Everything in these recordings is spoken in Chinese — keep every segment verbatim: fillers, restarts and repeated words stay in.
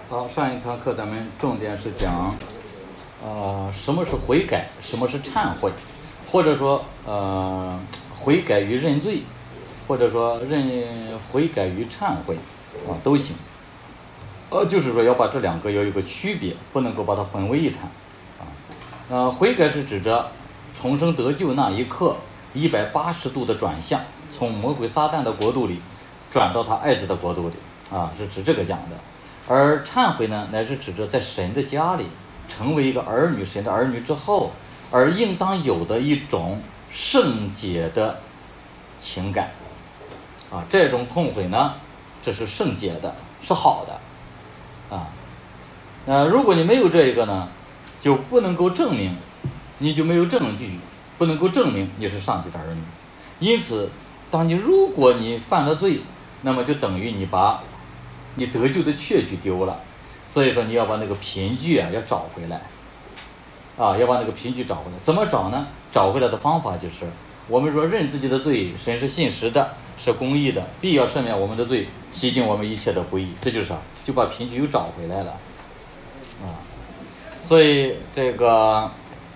好，上一堂课咱们重点是讲，呃，什么是悔改，什么是忏悔，或者说呃，悔改与认罪，或者说认悔改与忏悔，啊，都行。呃，就是说要把这两个要有一个区别，不能够把它混为一谈，啊，呃，悔改是指着重生得救那一刻一百八十度的转向，从魔鬼撒旦的国度里转到他爱子的国度里，啊，是指这个讲的。而忏悔呢，乃是指着在神的家里成为一个儿女，神的儿女之后，而应当有的一种圣洁的情感，啊，这种痛悔呢，这是圣洁的，是好的，啊，呃，如果你没有这一个呢，就不能够证明，你就没有证据，不能够证明你是上帝的儿女。因此，当你如果你犯了罪，那么就等于你把你得救的确据丢了，所以说你要把那个凭据啊要找回来，啊，要把那个凭据找回来。怎么找呢？找回来的方法就是，我们说认自己的罪，神是信实的，是公义的，必要赦免我们的罪，洗净我们一切的不义。这就是啥？就把凭据又找回来了，啊，所以这个，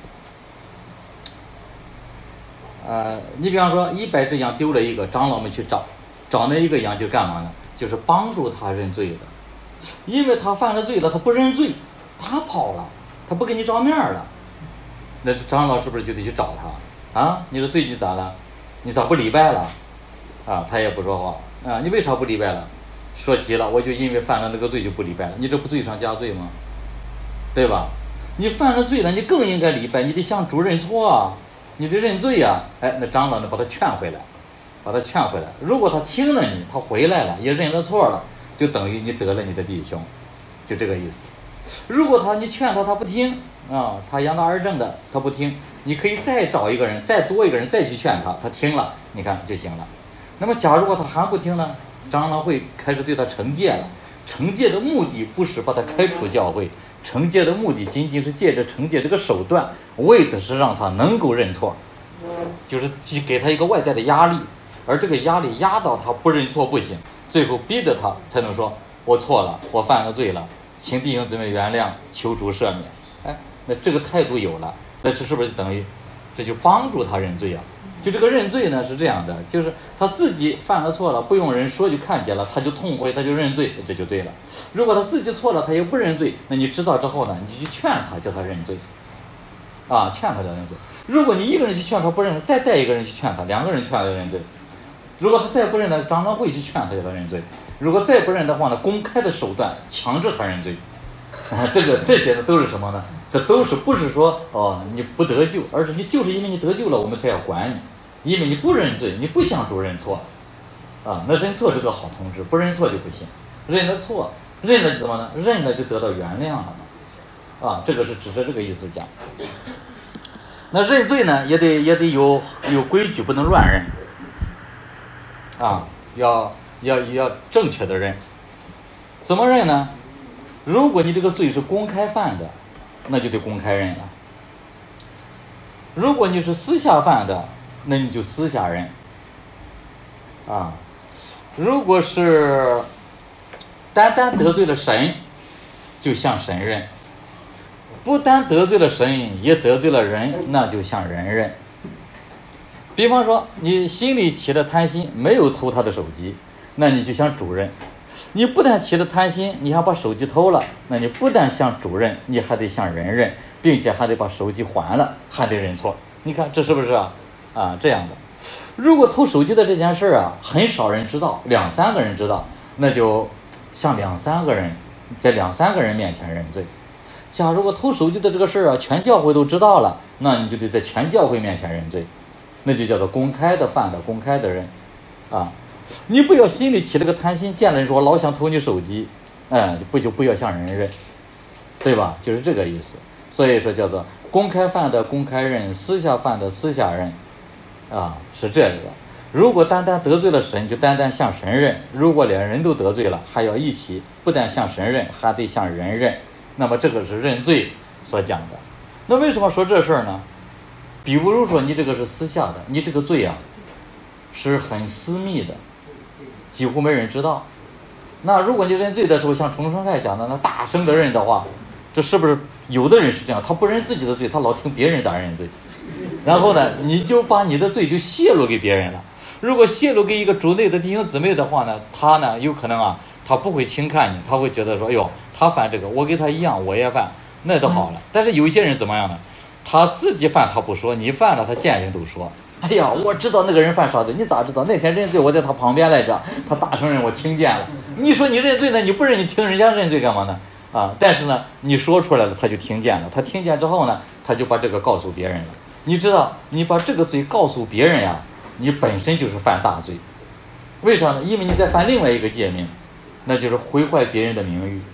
呃，你比方说一百只羊丢了一个，长老们去找，找那一个羊就干嘛呢？就是帮助他认罪的，因为他犯了罪了，他不认罪，他跑了，他不给你照面了，那长老是不是就得去找他啊？你说最近咋了？你咋不礼拜了？啊，他也不说话啊。你为啥不礼拜了？说急了，我就因为犯了那个罪就不礼拜了。你这不罪上加罪吗？对吧？你犯了罪了，你更应该礼拜，你得向主认错啊，你得认罪啊。哎，那长老呢，把他劝回来。把他劝回来，如果他听了你，他回来了，也认了错了，就等于你得了你的弟兄，就这个意思。如果他你劝他他不听啊，他扬大而正的他不听，你可以再找一个人，再多一个人再去劝他，他听了，你看就行了。那么假如果他还不听呢，长老会开始对他惩戒了。惩戒的目的不是把他开除教会，惩戒的目的仅仅是借着惩戒这个手段，为的是让他能够认错，就是给他一个外在的压力。而这个压力压到他不认错不行，最后逼着他才能说我错了，我犯了罪了，请弟兄姊妹原谅，求主赦免。哎，那这个态度有了，那这是不是等于这就帮助他认罪啊？就这个认罪呢是这样的，就是他自己犯了错了，不用人说就看见了，他就痛悔，他就认罪，这就对了。如果他自己错了，他也不认罪，那你知道之后呢，你就去劝他，叫他认罪啊，劝他叫认罪。如果你一个人去劝他不认，再带一个人去劝他，两个人劝他认罪。如果他再不认呢，长老会去劝他叫他认罪。如果再不认的话呢，公开的手段强制他认罪。啊，这个这些呢都是什么呢？这都是不是说哦你不得救，而是你就是因为你得救了，我们才要管你。因为你不认罪，你不向主认错，啊，那认错是个好同志，不认错就不行。认了错，认了怎么呢？认了就得到原谅了嘛。啊，这个是指着这个意思讲。那认罪呢，也得也得有有规矩，不能乱认。啊，要要要正确的认，怎么认呢？如果你这个罪是公开犯的，那就得公开认了；如果你是私下犯的，那你就私下认。啊，如果是单单得罪了神，就向神认；不单得罪了神，也得罪了人，那就向人认。比方说你心里起了贪心，没有偷他的手机，那你就向主任。你不但起了贪心，你还把手机偷了，那你不但向主任，你还得向人认，并且还得把手机还了，还得认错。你看这是不是啊？啊，这样的。如果偷手机的这件事啊，很少人知道，两三个人知道，那就向两三个人，在两三个人面前认罪。假如我偷手机的这个事啊，全教会都知道了，那你就得在全教会面前认罪。那就叫做公开的犯的，公开的人，啊，你不要心里起了个贪心，见了人说我老想偷你手机，哎，不就不要向人认，对吧？就是这个意思。所以说叫做公开犯的公开认，私下犯的私下认，啊，是这个。如果单单得罪了神，就单单向神认；如果连人都得罪了，还要一起，不但向神认，还得向人认。那么这个是认罪所讲的。那为什么说这事儿呢？比如说你这个是私下的，你这个罪啊是很私密的，几乎没人知道， 那如果你认罪的时候，像重生爱讲的那大声的认的话，这是不是有的人是这样？他不认自己的罪，他老听别人咋认罪，然后呢，你就把你的罪就泄露给别人了。如果泄露给一个主内的弟兄姊妹的话呢，他呢有可能啊，他不会轻看你，他会觉得说，哎呦，他犯这个，我跟他一样，我也犯，那都好了。但是有些人怎么样呢？他自己犯他不说，你犯了他见人都说。哎呀，我知道那个人犯啥罪，你咋知道？那天认罪我在他旁边来着，他大声认我听见了。你说你认罪呢，你不认你听人家认罪干嘛呢？啊，但是呢，你说出来了，他就听见了。他听见之后呢，他就把这个告诉别人了。你知道，你把这个罪告诉别人呀，你本身就是犯大罪。为啥呢？因为你在犯另外一个诫命，那就是毁坏别人的名誉。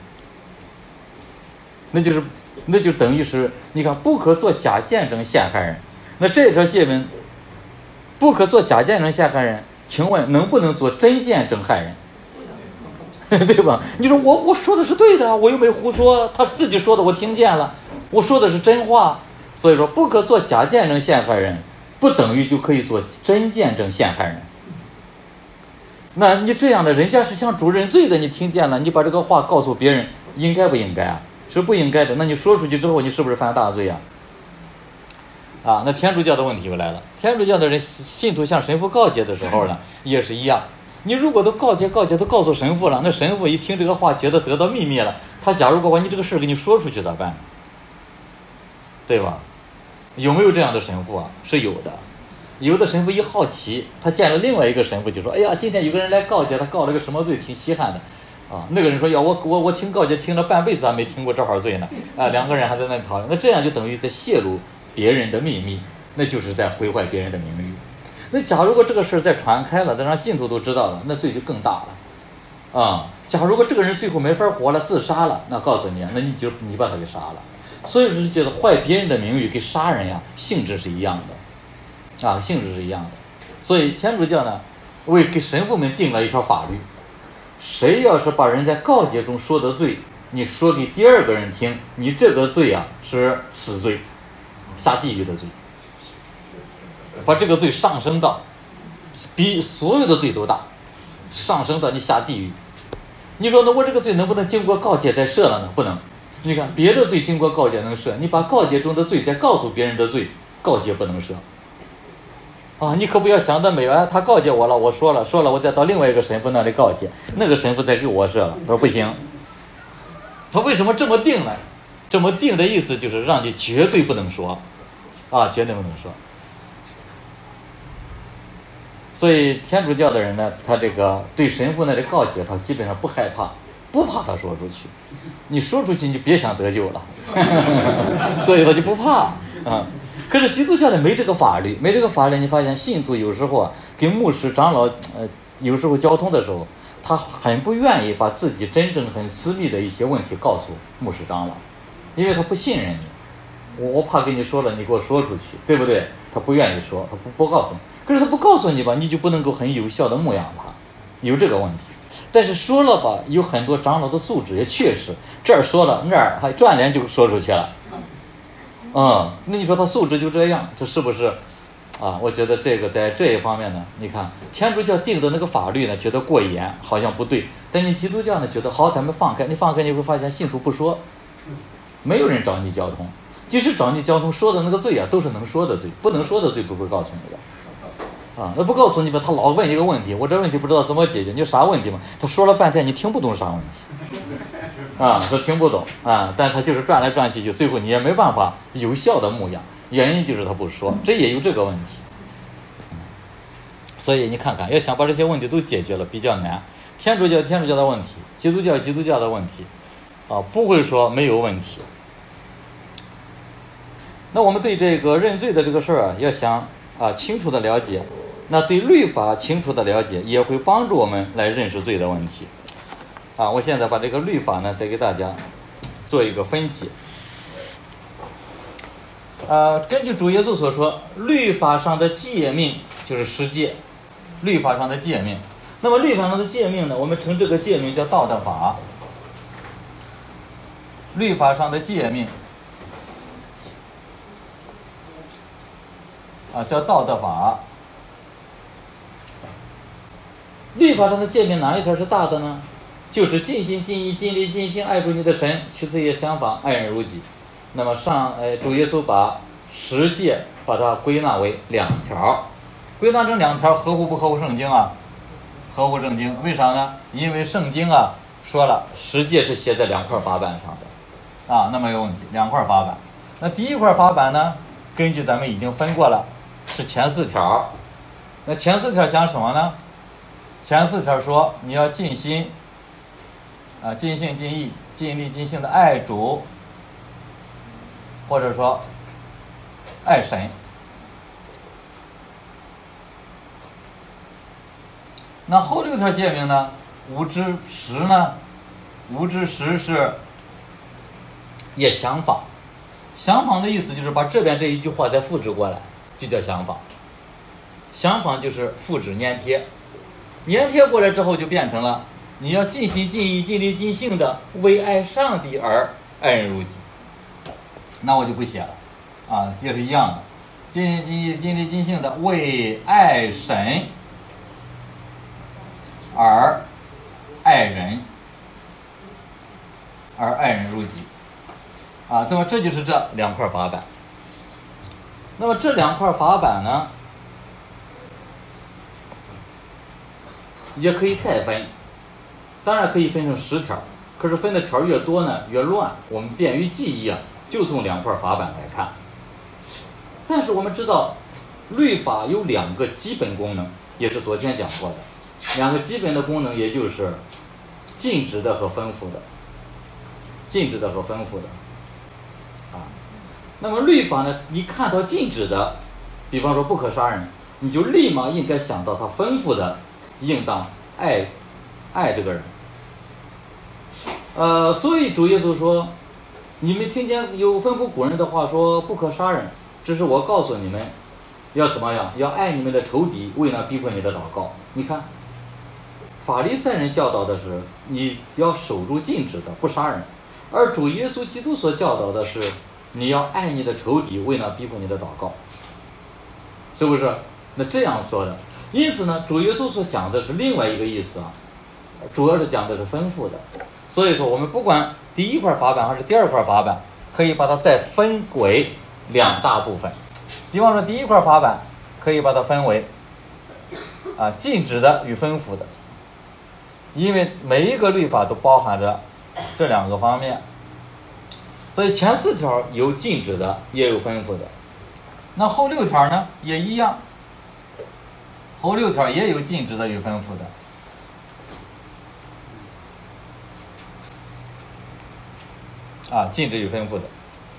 那就是，那就等于是，你看，不可做假见证陷害人。那这条诫命。不可做假见证陷害人，请问能不能做真见证害人？对吧？你说我我说的是对的，我又没胡说，他自己说的我听见了，我说的是真话。所以说不可做假见证陷害人，不等于就可以做真见证陷害人。那你这样的，人家是向主认罪的，你听见了，你把这个话告诉别人，应该不应该啊？是不应该的。那你说出去之后，你是不是犯大罪啊？啊，那天主教的问题又来了。天主教的人信徒向神父告诫的时候呢，也是一样。你如果都告诫告诫都告诉神父了，那神父一听这个话，觉得得到秘密了，他假如果把你这个事给你说出去咋办？对吧？有没有这样的神父啊？是有的。有的神父一好奇，他见了另外一个神父就说：“哎呀，今天有个人来告诫，他告了个什么罪，挺稀罕的。”啊，那个人说：“呀，我我我听告诫听了半辈子还没听过这号罪呢。”啊，两个人还在那里讨论。那这样就等于在泄露别人的秘密，那就是在毁坏别人的名誉。那假如果这个事儿再传开了，再让信徒都知道了，那罪就更大了啊！假如果这个人最后没法活了，自杀了，那告诉你，那你就你把他给杀了。所以说是觉得坏别人的名誉跟杀人呀性质是一样的啊，性质是一样的。所以天主教呢，为给神父们定了一条法律：谁要是把人在告诫中说的罪，你说给第二个人听，你这个罪啊是死罪。下地狱的罪，把这个罪上升到比所有的罪都大，上升到你下地狱。你说那我这个罪能不能经过告诫再赦了呢？不能。你看别的罪经过告诫能赦，你把告诫中的罪再告诉别人的罪，告诫不能赦。啊，你可不要想得美啊！他告诫我了，我说了说了，我再到另外一个神父那里告诫，那个神父再给我赦了，他说不行。他为什么这么定呢？这么定的意思就是让你绝对不能说，啊，绝对不能说。所以天主教的人呢，他这个对神父那里告诫，他基本上不害怕，不怕他说出去。你说出去，你就别想得救了，所以他就不怕啊。可是基督教的没这个法律，没这个法律，你发现信徒有时候啊，跟牧师长老呃有时候交通的时候，他很不愿意把自己真正很私密的一些问题告诉牧师长老。因为他不信任你，我我怕跟你说了，你给我说出去，对不对？他不愿意说，他不不告诉你。可是他不告诉你吧，你就不能够很有效的牧养他，有这个问题。但是说了吧，有很多长老的素质也确实，这儿说了那儿还转脸就说出去了，嗯，那你说他素质就这样，这是不是？啊，我觉得这个在这一方面呢，你看天主教定的那个法律呢，觉得过严，好像不对；但你基督教呢，觉得好，咱们放开。你放开，你会发现信徒不说。没有人找你交通，即使找你交通说的那个罪啊，都是能说的罪，不能说的罪不会告诉你的，啊，那不告诉你吧，他老问一个问题，我这问题不知道怎么解决，你啥问题嘛？他说了半天你听不懂啥问题，啊，他听不懂啊，但他就是转来转去，就最后你也没办法有效的牧养，原因就是他不说，这也有这个问题，嗯，所以你看看，要想把这些问题都解决了比较难，天主教天主教的问题，基督教基督教的问题。啊，不会说没有问题。那我们对这个认罪的这个事儿啊，要想啊清楚的了解，那对律法清楚的了解，也会帮助我们来认识罪的问题。啊，我现在把这个律法呢，再给大家做一个分解。呃，根据主耶稣所说，律法上的诫命就是十诫，律法上的诫命。那么律法上的诫命呢，我们称这个诫命叫道德法。律法上的诫命啊，叫道德法。律法上的诫命哪一条是大的呢？ 就是尽心尽意尽力尽心爱主你的神，其次也相仿，爱人如己。那么上呃主耶稣把十诫把它归纳为两条，归纳成两条，合乎不合乎圣经啊？合乎圣经，为啥呢？因为圣经啊说了，十诫是写在两块法板上的啊，那没有问题，两块法板。那第一块法板呢，根据咱们已经分过了，是前四条。那前四条讲什么呢？前四条说你要尽心啊，尽性尽意尽力尽性的爱主，或者说爱神。那后六条诫命呢？五之十呢？五之十是也相仿，相仿的意思就是把这边这一句话再复制过来，就叫相仿。相仿就是复制粘贴，粘贴过来之后就变成了你要尽心尽意尽力尽性的为爱上帝而爱人如己。那我就不写了啊，也是一样的，尽心尽意尽力尽性的为爱神而爱人，而爱人如己啊。那么这就是这两块法板。那么这两块法板呢，也可以再分，当然可以分成十条，可是分的条越多呢越乱，我们便于记忆啊，就从两块法板来看。但是我们知道律法有两个基本功能，也是昨天讲过的，两个基本的功能，也就是禁止的和吩咐的，禁止的和吩咐的啊。那么律法呢，一看到禁止的，比方说不可杀人，你就立马应该想到他吩咐的应当爱爱这个人。呃，所以主耶稣说，你们听见有吩咐古人的话说不可杀人，只是我告诉你们要怎么样，要爱你们的仇敌，为了逼迫你的祷告。你看法利赛人教导的是你要守住禁止的，不杀人，而主耶稣基督所教导的是你要爱你的仇敌，为了逼迫你的祷告，是不是？那这样说的，因此呢，主耶稣所讲的是另外一个意思啊，主要是讲的是吩咐的。所以说我们不管第一块法板还是第二块法板，可以把它再分为两大部分。比方说第一块法板可以把它分为啊禁止的与吩咐的，因为每一个律法都包含着这两个方面，所以前四条有禁止的也有吩咐的。那后六条呢也一样，后六条也有禁止的与吩咐的。啊，禁止与吩咐的。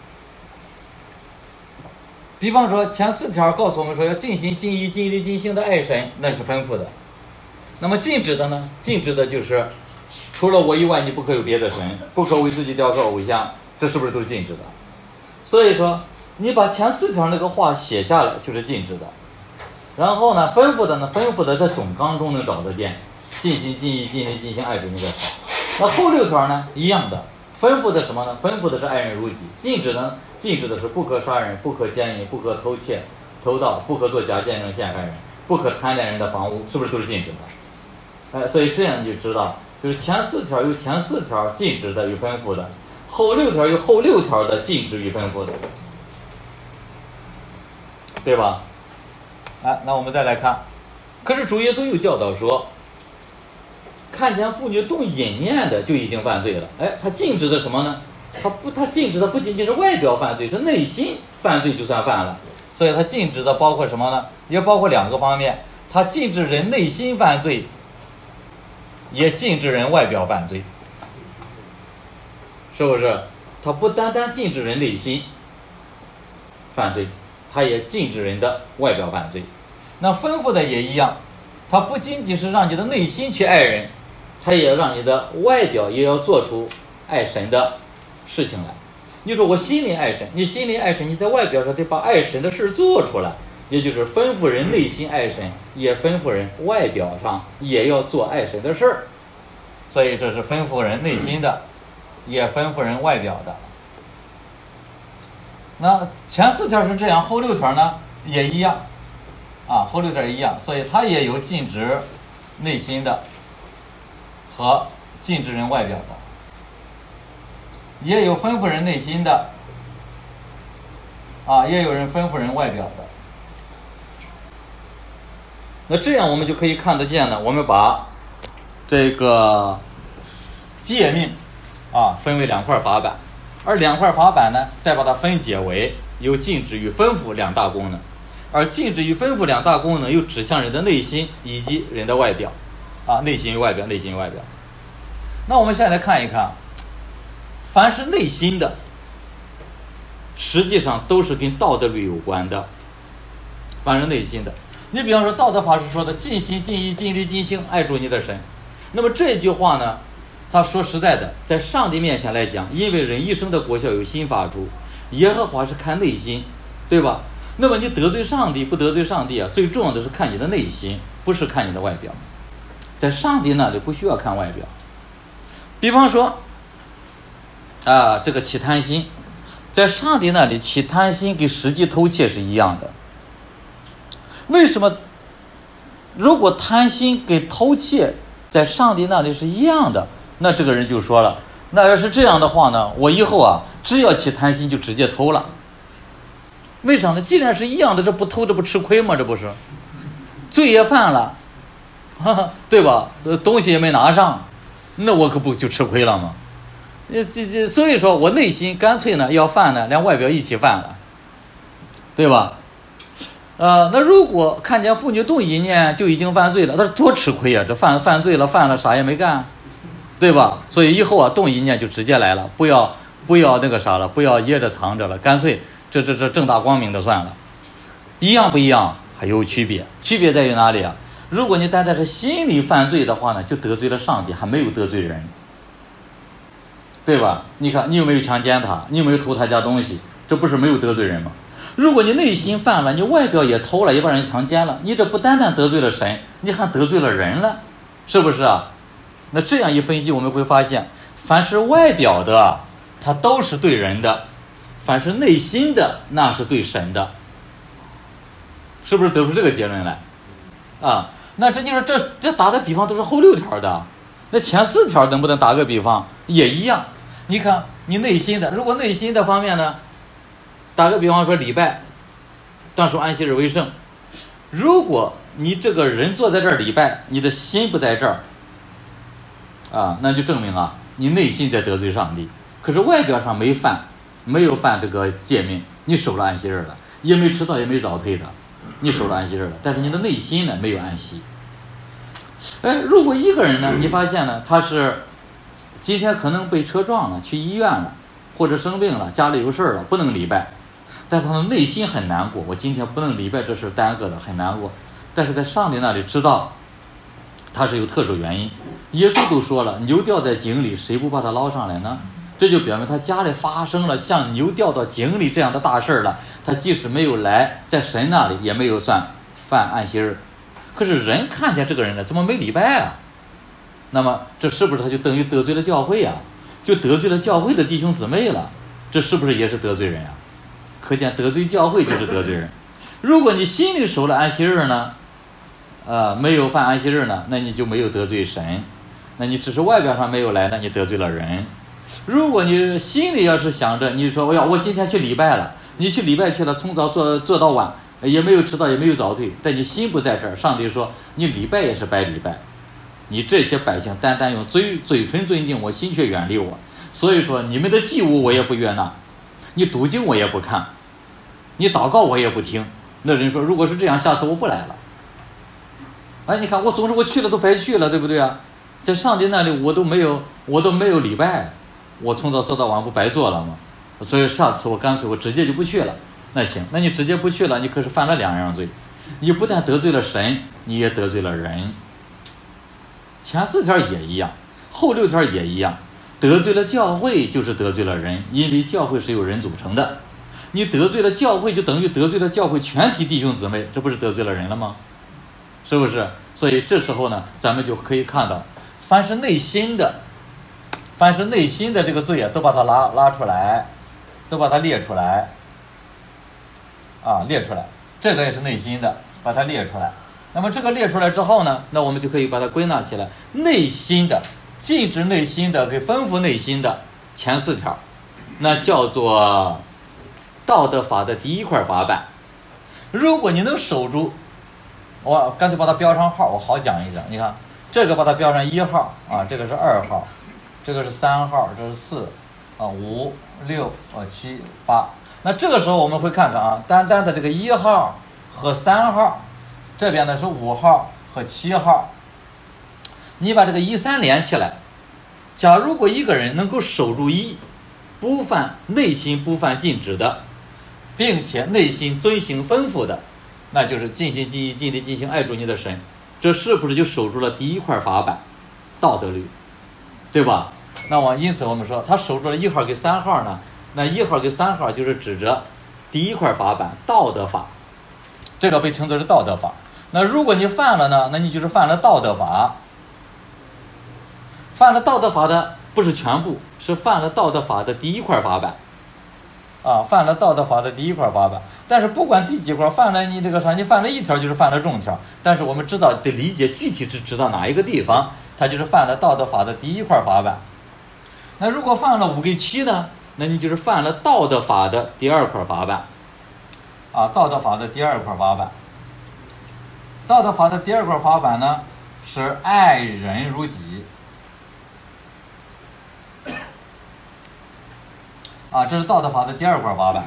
比方说前四条告诉我们说要尽心尽意尽力尽性的爱神，那是吩咐的。那么禁止的呢？禁止的就是除了我以外你不可有别的神，不可为自己雕刻偶像，这是不是都是禁止的？所以说你把前四条那个话写下来就是禁止的。然后呢，吩咐的呢，吩咐的在总纲中能找得见，尽心尽意尽力尽性爱主你的神。那后六条呢一样的，吩咐的什么呢？吩咐的是爱人如己，禁止呢，禁止的是不可杀人，不可奸淫，不可偷窃、偷盗，不可作假见证陷害人，不可贪恋人的房屋，是不是都是禁止的？哎，所以这样你就知道，就是前四条有前四条禁止的与吩咐的，后六条有后六条的禁止与吩咐的，对吧？哎，那我们再来看，可是主耶稣又教导说，看见妇女动淫念的就已经犯罪了。哎，他禁止的什么呢？他不，他禁止的不仅仅是外表犯罪，是内心犯罪就算犯了。所以他禁止的包括什么呢？也包括两个方面，他禁止人内心犯罪，也禁止人外表犯罪，是不是？他不单单禁止人内心犯罪，他也禁止人的外表犯罪。那吩咐的也一样，他不仅仅是让你的内心去爱人，他也让你的外表也要做出爱神的事情来。你说我心里爱神，你心里爱神，你在外表上得把爱神的事做出来，也就是吩咐人内心爱神，也吩咐人外表上也要做爱神的事儿。所以这是吩咐人内心的，也吩咐人外表的。那前四条是这样，后六条呢也一样啊，后六条也一样，所以它也有禁止内心的和禁止人外表的，也有吩咐人内心的，啊，也有人吩咐人外表的。 那这样我们就可以看得见呢，我们把这个诫命啊分为两块法版，而两块法版呢，再把它分解为有禁止与吩咐两大功能，而禁止与吩咐两大功能又指向人的内心以及人的外表，啊，内心与外表，内心与外表。那我们现在看一看，凡是内心的，实际上都是跟道德律有关的。凡是内心的，你比方说道德法师说的尽心尽意尽力尽性爱主你的神，那么这句话呢，他说实在的，在上帝面前来讲，因为人一生的果效有心发出，耶和华是看内心，对吧？那么你得罪上帝不得罪上帝啊，最重要的是看你的内心，不是看你的外表。在上帝那里不需要看外表。比方说啊，这个起贪心，在上帝那里起贪心跟实际偷窃是一样的。为什么？如果贪心跟偷窃在上帝那里是一样的，那这个人就说了，那要是这样的话呢，我以后啊，只要起贪心就直接偷了。为啥呢？既然是一样的，这不偷这不吃亏吗？这不是罪也犯了，哈哈，对吧？东西也没拿上，那我可不就吃亏了吗？这这，所以说我内心干脆呢要犯呢，连外表一起犯了，对吧？呃，那如果看见妇女动一念就已经犯罪了，那是多吃亏啊！这犯犯罪了，犯了啥也没干，对吧？所以以后啊，动一念就直接来了，不要不要那个啥了，不要掖着藏着了，干脆这这这正大光明的算了。一样不一样？还有区别，区别在于哪里啊？如果你单单是心理犯罪的话呢，就得罪了上帝，还没有得罪人，对吧？你看你有没有强奸他？你有没有偷他家东西？这不是没有得罪人吗？如果你内心犯了，你外表也偷了，也把人强奸了，你这不单单得罪了神，你还得罪了人了，是不是啊？那这样一分析，我们会发现，凡是外表的，它都是对人的；凡是内心的，那是对神的。是不是得出这个结论来？啊，那这就是这这打的比方都是后六条的，那前四条能不能打个比方？也一样。你看你内心的，如果内心的方面呢？打个比方说礼拜，当属安息日为圣。如果你这个人坐在这儿礼拜，你的心不在这儿，啊，那就证明啊，你内心在得罪上帝。可是外表上没犯，没有犯这个诫命，你守了安息日了，也没迟到也没早退的，你守了安息日了，但是你的内心呢没有安息。哎，如果一个人呢，你发现呢，他是今天可能被车撞了，去医院了，或者生病了，家里有事了，不能礼拜。但他的内心很难过，我今天不能礼拜，这事耽搁的很难过。但是在上帝那里知道他是有特殊原因，耶稣都说了，牛掉在井里，谁不把它捞上来呢？这就表明他家里发生了像牛掉到井里这样的大事了，他即使没有来，在神那里也没有算犯安息日。可是人看见这个人呢，怎么没礼拜啊？那么这是不是他就等于得罪了教会啊？就得罪了教会的弟兄姊妹了？这是不是也是得罪人啊？可见得罪教会就是得罪人。如果你心里守了安息日呢，呃，没有犯安息日呢，那你就没有得罪神。那你只是外表上没有来，那你得罪了人。如果你心里要是想着，你说，哎呀，我今天去礼拜了，你去礼拜去了，从早做做到晚，也没有迟到，也没有早退，但你心不在这儿，上帝说你礼拜也是白礼拜。你这些百姓单单用嘴嘴唇尊敬我，心却远离我，所以说你们的祭物我也不悦纳，你读经我也不看，你祷告我也不听。那人说，如果是这样，下次我不来了。哎，你看我总是我去了都白去了，对不对啊？在上帝那里我都没有我都没有礼拜，我从早做到晚不白做了吗？所以下次我干脆我直接就不去了。那行，那你直接不去了，你可是犯了两样罪，你不但得罪了神，你也得罪了人。前四条也一样，后六条也一样，得罪了教会就是得罪了人，因为教会是由人组成的。你得罪了教会，就等于得罪了教会全体弟兄姊妹，这不是得罪了人了吗？是不是？所以这时候呢，咱们就可以看到，凡是内心的，凡是内心的这个罪啊，都把它拉拉出来，都把它列出来，啊，列出来，这个也是内心的，把它列出来。那么这个列出来之后呢，那我们就可以把它归纳起来，内心的禁止内心的跟吩咐内心的前四条，那叫做道德法的第一块法板。如果你能守住，我干脆把它标上号，我好讲一讲。你看这个把它标上一号啊，这个是二号，这个是三号，这是四啊，五六啊七八。那这个时候我们会看看啊，单单的这个一号和三号，这边呢是五号和七号。你把这个一三连起来，假如果一个人能够守住一，不犯内心不犯禁止的，并且内心遵行吩咐的，那就是尽心尽意尽力尽心爱主你的神，这是不是就守住了第一块法板，道德律，对吧？那我因此我们说他守住了一号跟三号呢，那一号跟三号就是指着第一块法板道德法，这个被称作是道德法。那如果你犯了呢，那你就是犯了道德法。犯了道德法的不是全部，是犯了道德法的第一块法板啊，犯了道德法的第一块法板。但是不管第几块犯了，你这个啥，你犯了一条就是犯了重条，但是我们知道得理解具体是指到哪一个地方，它就是犯了道德法的第一块法板。那如果犯了五跟七呢，那你就是犯了道德法的第二块法板啊，道德法的第二块法板。道德法的第二块法板呢是爱人如己啊，这是道德法的第二块法板。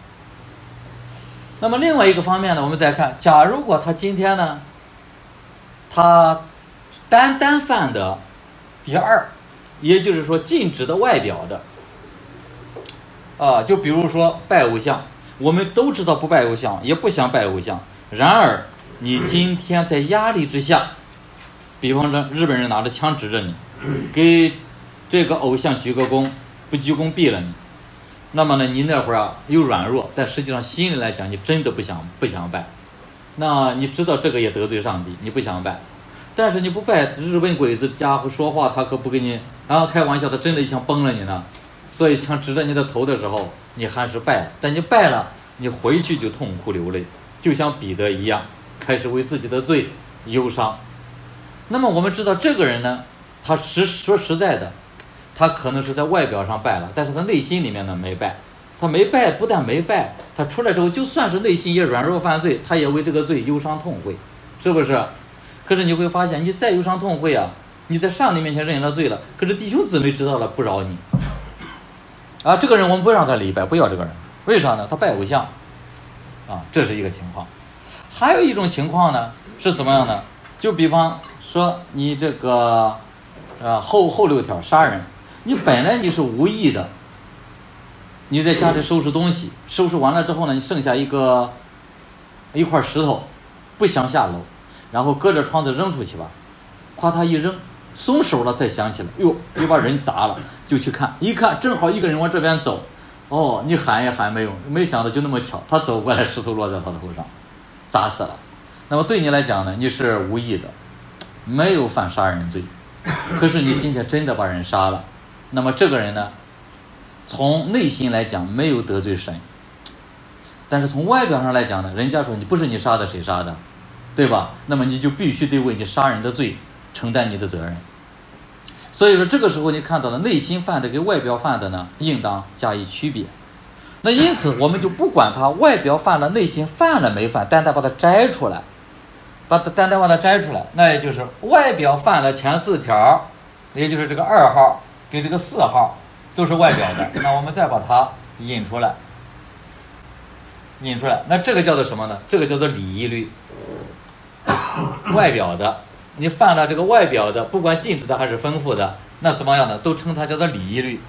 那么另外一个方面呢，我们再看，假如果他今天呢，他单单犯的第二，也就是说禁止的外表的啊，就比如说拜偶像，我们都知道不拜偶像，也不想拜偶像，然而你今天在压力之下，比方说日本人拿着枪指着你，给这个偶像鞠个躬，不鞠躬毙了你，那么呢，你那会儿啊又软弱，但实际上心里来讲，你真的不想不想拜。那你知道这个也得罪上帝，你不想拜，但是你不拜，日本鬼子家伙说话他可不跟你，然后开玩笑，他真的一枪崩了你呢。所以枪指着你的头的时候，你还是拜了，但你拜了，你回去就痛哭流泪，就像彼得一样，开始为自己的罪忧伤。那么我们知道这个人呢，他实说实在的，他可能是在外表上拜了，但是他内心里面呢没拜。他没拜，不但没拜，他出来之后就算是内心也软弱犯罪，他也为这个罪忧伤痛悔，是不是？可是你会发现，你再忧伤痛悔啊，你在上帝面前认了罪了，可是弟兄姊妹知道了不饶你啊，这个人我们不让他礼拜，不要这个人，为啥呢？他拜偶像啊，这是一个情况。还有一种情况呢是怎么样呢？就比方说你这个呃后后六条杀人，你本来你是无意的，你在家里收拾东西，收拾完了之后呢，你剩下一个一块石头，不想下楼，然后隔着窗子扔出去吧，夸他一扔，松手了才想起来，哟，又把人砸了，就去看，一看正好一个人往这边走，哦，你喊也喊没有，没想到就那么巧，他走过来，石头落在他头上，砸死了。那么对你来讲呢，你是无意的，没有犯杀人罪，可是你今天真的把人杀了，那么这个人呢，从内心来讲没有得罪神，但是从外表上来讲呢，人家说你不是你杀的谁杀的，对吧？那么你就必须得为你杀人的罪承担你的责任。所以说这个时候你看到了内心犯的跟外表犯的呢，应当加以区别。那因此我们就不管他外表犯了，内心犯了没犯，单单把它摘出来，把它单单把它摘出来，那也就是外表犯了前四条，也就是这个二号跟这个四号都是外表的，那我们再把它引出来，引出来，那这个叫做什么呢？这个叫做礼仪律，外表的，你犯了这个外表的，不管禁止的还是吩咐的，那怎么样呢？都称它叫做礼仪律。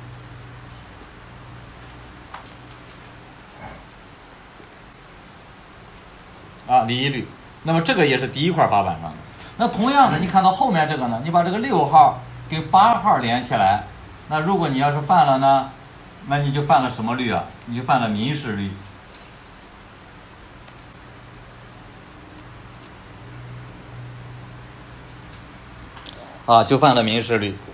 啊，礼仪律。那么这个也是第一块法板上的。那同样的，你看到后面这个呢，你把这个六号跟八号连起来，那如果你要是犯了呢，那你就犯了什么律啊？你就犯了民事律。啊，就犯了民事律。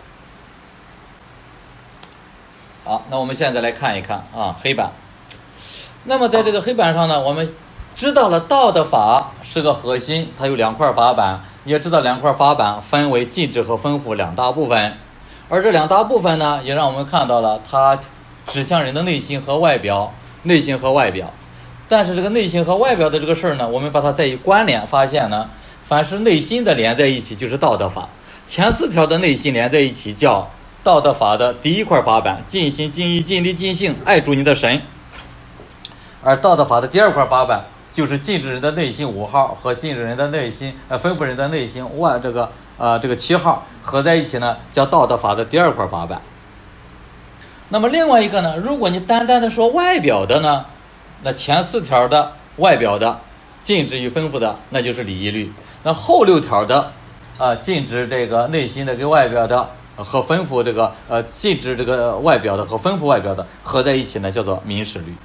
好，那我们现在来看一看啊，黑板。那么在这个黑板上呢，我们知道了道德法是个核心，它有两块法板，也知道两块法板分为禁止和吩咐两大部分。 而这两大部分呢，也让我们看到了它指向人的内心和外表，内心和外表。但是这个内心和外表的这个事儿呢，我们把它再一关联，发现呢，凡是内心的连在一起就是道德法。前四条的内心连在一起叫道德法的第一块法板，尽心尽意尽力尽性爱主你的神。而道德法的第二块法板就是禁止人的内心五号和禁止人的内心呃吩咐人的内心外这个呃这个七号合在一起呢，叫道德法的第二块法板。那么另外一个呢，如果你单单的说外表的呢，那前四条的外表的禁止与吩咐的，那就是礼仪律。那后六条的呃禁止这个内心的跟外表的和吩咐这个呃禁止这个外表的和吩咐外表的合在一起呢，叫做民事律。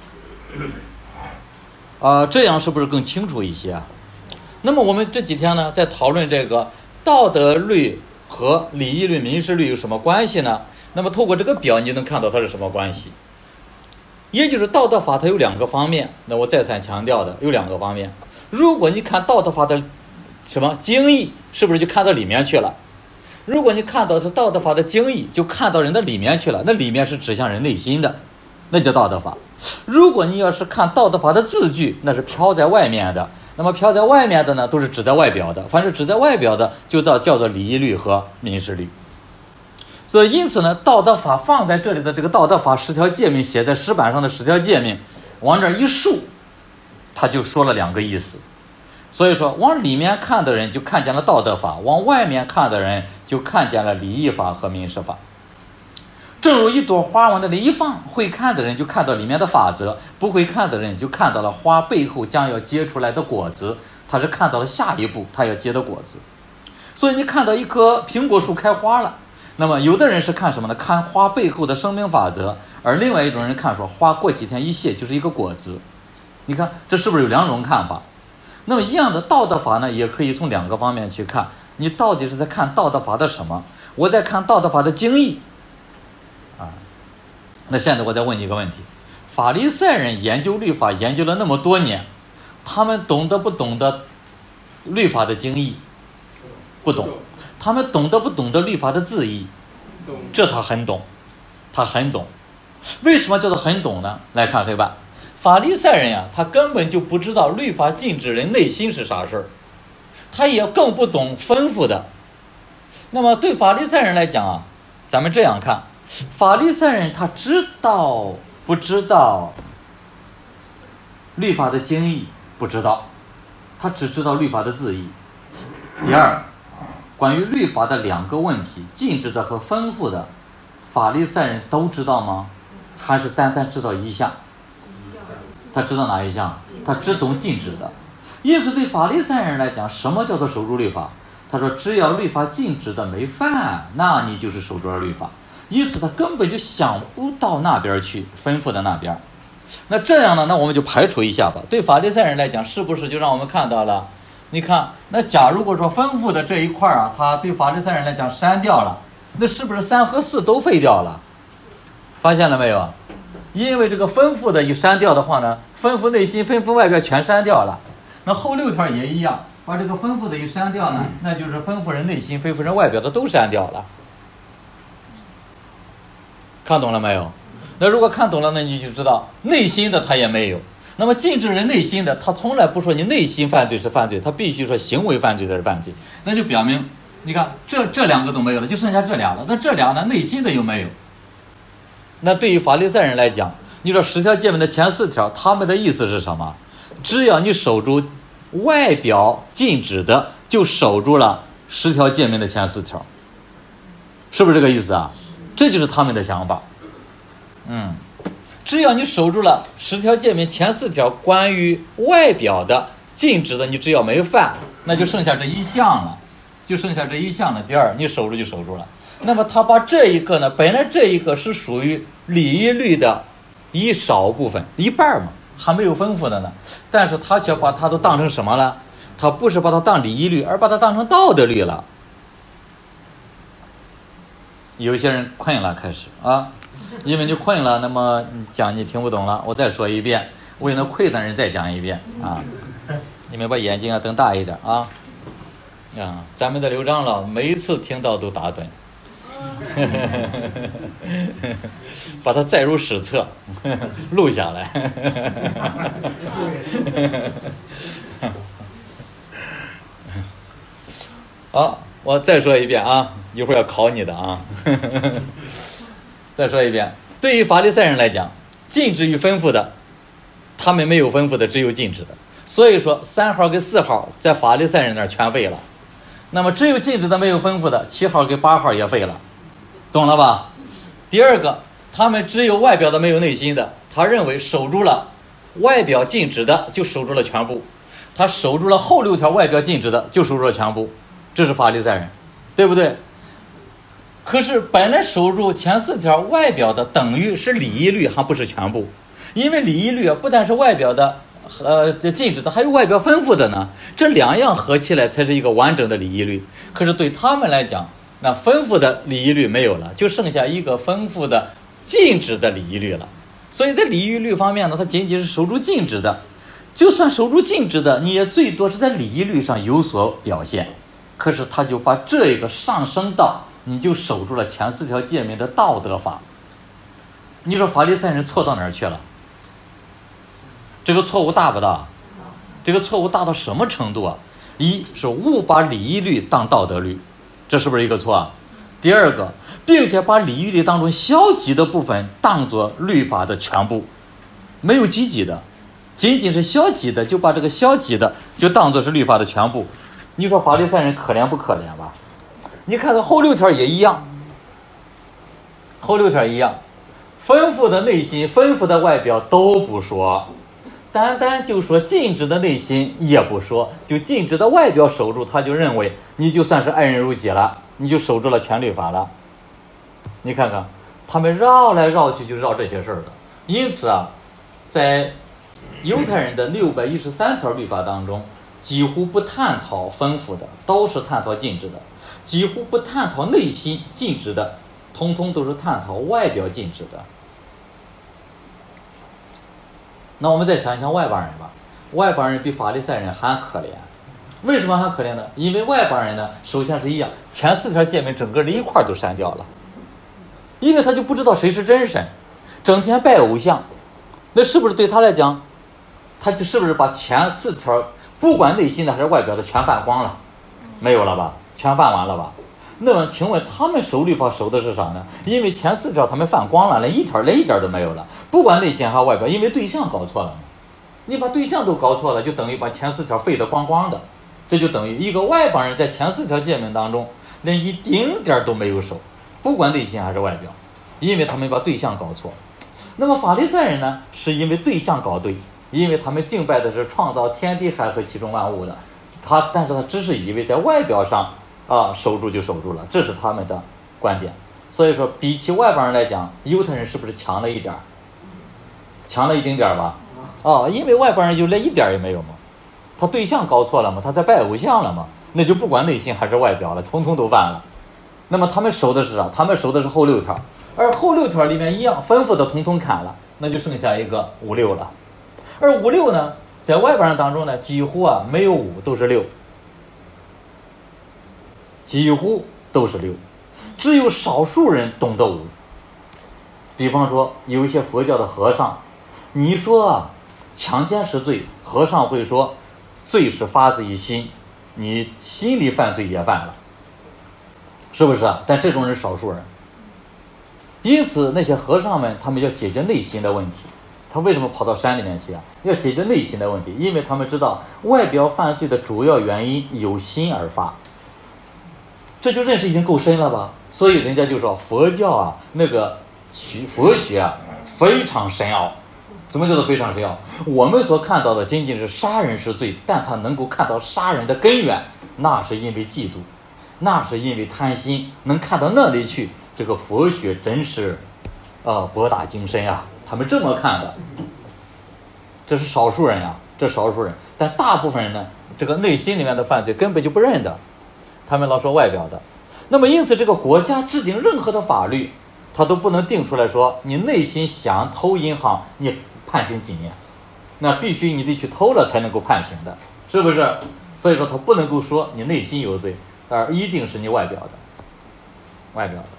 呃，这样是不是更清楚一些啊？那么我们这几天呢，在讨论这个道德律和礼仪律、民事律有什么关系呢？那么透过这个表，你能看到它是什么关系？也就是道德法它有两个方面，那我再三强调的有两个方面。如果你看道德法的什么经义，是不是就看到里面去了？如果你看到是道德法的经义，就看到人的里面去了，那里面是指向人内心的，那叫道德法。如果你要是看道德法的字句，那是飘在外面的，那么飘在外面的呢，都是指在外表的，凡是指在外表的就叫叫做礼仪律和民事律。所以因此呢，道德法放在这里的这个道德法十条诫命写在石板上的十条诫命，往这一竖，他就说了两个意思。所以说往里面看的人就看见了道德法，往外面看的人就看见了礼仪法和民事法。正如一朵花往那里一放，会看的人就看到里面的法则，不会看的人就看到了花背后将要结出来的果子，他是看到了下一步他要结的果子。所以你看到一棵苹果树开花了，那么有的人是看什么呢？看花背后的生命法则，而另外一种人看说花过几天一谢就是一个果子。你看这是不是有两种看法？那么一样的道德法呢，也可以从两个方面去看，你到底是在看道德法的什么？我在看道德法的经义啊。那现在我再问你一个问题，法利赛人研究律法研究了那么多年，他们懂得不懂得律法的经义？不懂。他们懂得不懂得律法的字义？这他很懂，他很懂。为什么叫做很懂呢？来看黑板，法利赛人呀，他根本就不知道律法禁止人内心是啥事儿，他也更不懂吩咐的。那么对法利赛人来讲啊，咱们这样看，法利赛人他知道不知道律法的经义？不知道，他只知道律法的字义。第二，关于律法的两个问题，禁止的和吩咐的，法利赛人都知道吗？还是单单知道一项？他知道哪一项？他只懂禁止的。因此对法利赛人来讲，什么叫做守住律法？他说只要律法禁止的没犯，那你就是守住了律法。因此他根本就想不到那边去，吩咐的那边。那这样呢，那我们就排除一下吧。对法利赛人来讲，是不是就让我们看到了，你看，那假如果说吩咐的这一块啊，他对法利赛人来讲删掉了，那是不是三和四都废掉了？发现了没有？因为这个吩咐的一删掉的话呢，吩咐内心、吩咐外表全删掉了。那后六条也一样，把这个吩咐的一删掉呢，那就是吩咐人内心、吩咐人外表的都删掉了。看懂了没有？那如果看懂了，那你就知道内心的他也没有。那么禁止人内心的，他从来不说你内心犯罪是犯罪，他必须说行为犯罪才是犯罪。那就表明，你看这这两个都没有了，就剩下这俩了。那这俩呢，内心的有没有？那对于法利赛人来讲，你说十条诫命的前四条，他们的意思是什么？只要你守住外表禁止的，就守住了十条诫命的前四条，是不是这个意思啊？这就是他们的想法。嗯。只要你守住了十条诫命前四条关于外表的禁止的，你只要没犯，那就剩下这一项了，就剩下这一项了。第二，你守住就守住了。那么他把这一个呢，本来这一个是属于礼仪律的一少部分，一半嘛，还没有吩咐的呢，但是他却把它都当成什么了？他不是把它当礼仪律，而把它当成道德律了。有些人困了，开始啊。因为你困了，那么讲你听不懂了，我再说一遍，为了困的人再讲一遍啊！你们把眼睛啊瞪大一点啊！啊，咱们的刘长老每一次听到都打盹。 把它载入史册，录下来。好，我再说一遍啊，一会儿要考你的啊。再说一遍，对于法利赛人来讲，禁止与吩咐的，他们没有吩咐的，只有禁止的。所以说三号跟四号在法利赛人那儿全废了。那么只有禁止的没有吩咐的，七号跟八号也废了，懂了吧？第二个，他们只有外表的没有内心的，他认为守住了外表禁止的就守住了全部，他守住了后六条外表禁止的就守住了全部，这是法利赛人，对不对？可是本来守住前四条外表的等于是礼仪律，还不是全部，因为礼仪律不但是外表的呃禁止的，还有外表吩咐的呢，这两样合起来才是一个完整的礼仪律。可是对他们来讲，那吩咐的礼仪律没有了，就剩下一个吩咐的禁止的礼仪律了。所以在礼仪律方面呢，它仅仅是守住禁止的，就算守住禁止的，你也最多是在礼仪律上有所表现。可是他就把这个上升到你就守住了前四条诫命的道德法。你说法利赛人错到哪儿去了？这个错误大不大？这个错误大到什么程度啊？一是误把礼仪律当道德律，这是不是一个错啊？第二个，并且把礼仪律当中消极的部分当作律法的全部，没有积极的，仅仅是消极的，就把这个消极的就当作是律法的全部。你说法利赛人可怜不可怜吧？你看到后六条也一样，后六条一样，吩咐的内心吩咐的外表都不说，单单就说禁止的内心也不说，就禁止的外表守住，他就认为你就算是爱人如己了，你就守住了全律法了。你看看他们绕来绕去就绕这些事儿的。因此啊，在犹太人的六百一十三条律法当中，几乎不探讨吩咐的，都是探讨禁止的；几乎不探讨内心禁止的，通通都是探讨外表禁止的。那我们再想一想外邦人吧，外邦人比法利赛人还可怜。为什么还可怜呢？因为外邦人呢，首先是一样，前四条诫命整个的一块都删掉了，因为他就不知道谁是真神，整天拜偶像，那是不是对他来讲，他就是不是把前四条不管内心的还是外表的全犯光了？没有了吧？全犯完了吧？那么请问他们守律法守的是啥呢？因为前四条他们犯光了，连一条连一点都没有了，不管内心还是外表，因为对象搞错了嘛。你把对象都搞错了，就等于把前四条废得光光的，这就等于一个外邦人在前四条诫命当中连一丁点都没有守，不管内心还是外表，因为他们把对象搞错。那么法利赛人呢，是因为对象搞对，因为他们敬拜的是创造天地海和其中万物的，他但是他只是以为在外表上啊守住就守住了，这是他们的观点。所以说比起外邦人来讲，犹太人是不是强了一点？强了一丁点儿吧？啊，因为外邦人就连一点也没有嘛，他对象搞错了嘛，他在拜偶像了嘛，那就不管内心还是外表了，通通都犯了。那么他们守的是啥？他们守的是后六条，而后六条里面一样吩咐的通通砍了，那就剩下一个五六了。而五六呢，在外邦人当中呢，几乎啊没有五，都是六，几乎都是六，只有少数人懂得五。比方说有一些佛教的和尚，你说啊强奸是罪，和尚会说罪是发自于心，你心里犯罪也犯了，是不是啊？但这种人少数人，因此那些和尚们他们要解决内心的问题。他为什么跑到山里面去啊？要解决内心的问题，因为他们知道外表犯罪的主要原因由心而发，这就认识已经够深了吧？所以人家就说佛教啊，那个佛学啊非常深奥。怎么叫做非常深奥？我们所看到的仅仅是杀人是罪，但他能够看到杀人的根源，那是因为嫉妒，那是因为贪心，能看到那里去，这个佛学真是呃博大精深啊，他们这么看的。这是少数人呀、啊，这少数人，但大部分人呢，这个内心里面的犯罪根本就不认的，他们老说外表的。那么因此这个国家制定任何的法律，他都不能定出来说你内心想偷银行你判刑几年，那必须你得去偷了才能够判刑的，是不是？所以说他不能够说你内心有罪，而一定是你外表的外表的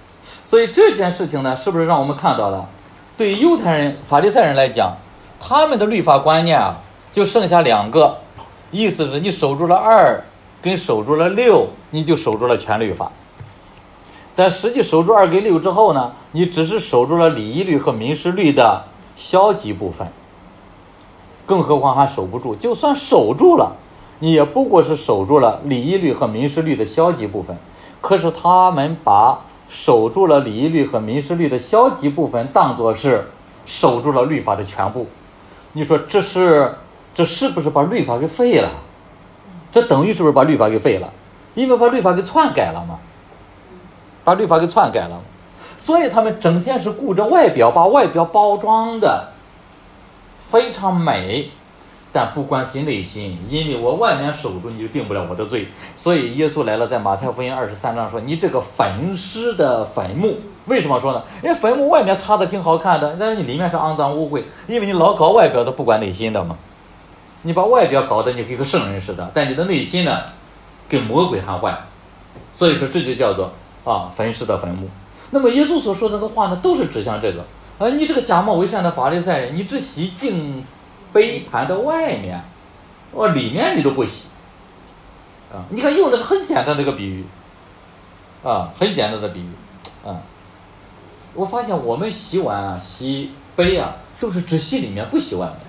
所以这件事情呢，是不是让我们看到了，对于犹太人、法利赛人来讲，他们的律法观念啊，就剩下两个，意思是你守住了二，跟守住了六，你就守住了全律法。但实际守住二跟六之后呢，你只是守住了礼仪律和民事律的消极部分，更何况还守不住。就算守住了，你也不过是守住了礼仪律和民事律的消极部分。可是他们把守住了礼仪律和民事律的消极部分当作是守住了律法的全部。你说这是这是不是把律法给废了？这等于是不是把律法给废了？因为把律法给篡改了嘛，把律法给篡改了，所以他们整天是顾着外表，把外表包装的非常美，但不关心内心。因为我外面守住，你就定不了我的罪。所以耶稣来了，在马太福音二十三章说，你这个焚尸的坟墓。为什么说呢？因为坟墓外面擦的挺好看的，但是你里面是肮脏污秽，因为你老搞外表的，不管内心的嘛。你把外表搞得你跟个圣人似的，但你的内心呢跟魔鬼还坏。所以说这就叫做啊焚尸的坟墓。那么耶稣所说的这个话呢，都是指向这个。而你这个假冒为善的法利赛人，你只洗净杯盘的外面，哦，里面你都不洗啊！你看用的是很简单的一个比喻啊，很简单的比喻啊。我发现我们洗碗啊、洗杯啊，都是只洗里面不洗外面。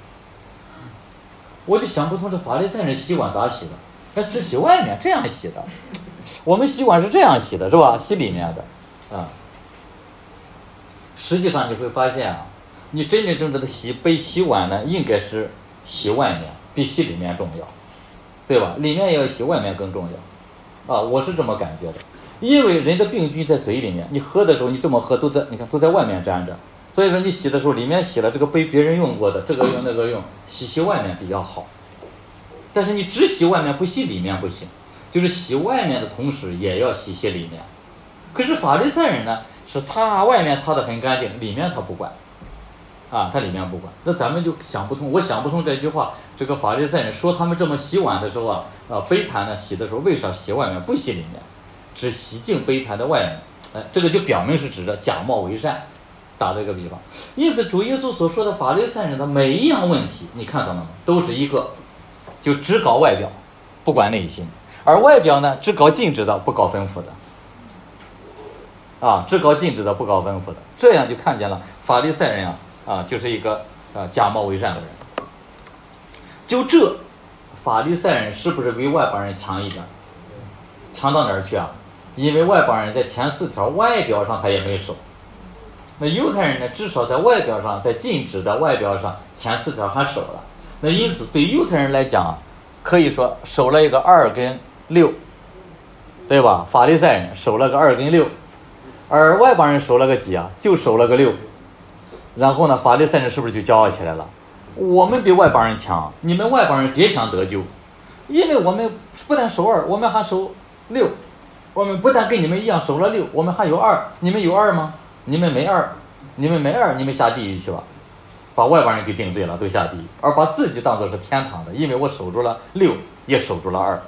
我就想不通这法利赛人洗碗咋洗的，但是只洗外面，这样洗的。我们洗碗是这样洗的，是吧？洗里面的啊。实际上你会发现啊，你真真正正的洗杯洗碗呢，应该是洗外面比洗里面重要，对吧？里面要洗，外面更重要啊，我是这么感觉的。因为人的病菌在嘴里面，你喝的时候你这么喝都在，你看都在外面沾着，所以说你洗的时候里面洗了这个杯别人用过的，这个用那个用，洗洗外面比较好。但是你只洗外面不洗里面不行，就是洗外面的同时也要洗洗里面。可是法利赛人呢，是擦外面擦得很干净，里面他不管啊，他里面不管。那咱们就想不通，我想不通这句话。这个法利赛人说他们这么洗碗的时候啊，啊杯盘呢洗的时候为啥洗外面不洗里面，只洗净杯盘的外面？哎，这个就表明是指着假冒为善，打这个比方。因此主耶稣所说的法利赛人的每一样问题，你看到了吗？都是一个，就只搞外表，不管内心；而外表呢，只搞禁止的，不搞吩咐的。啊，只搞禁止的，不搞吩咐的，这样就看见了法利赛人啊，啊，就是一个啊假冒为善的人。就这，法利赛人是不是比外邦人强一点？强到哪儿去啊？因为外邦人在前四条外表上他也没守，那犹太人呢，至少在外表上，在禁止的外表上前四条还守了。那因此对犹太人来讲啊，可以说守了一个二跟六，对吧？法利赛人守了个二跟六。而外邦人守了个几啊？就守了个六。然后呢，法利赛人是不是就骄傲起来了？我们比外邦人强，你们外邦人别想得救，因为我们不但守二，我们还守六。我们不但跟你们一样守了六，我们还有二。你们有二吗？你们没二，你们没二，你们下地狱去吧。把外邦人给定罪了，都下地狱，而把自己当作是天堂的，因为我守住了六，也守住了二，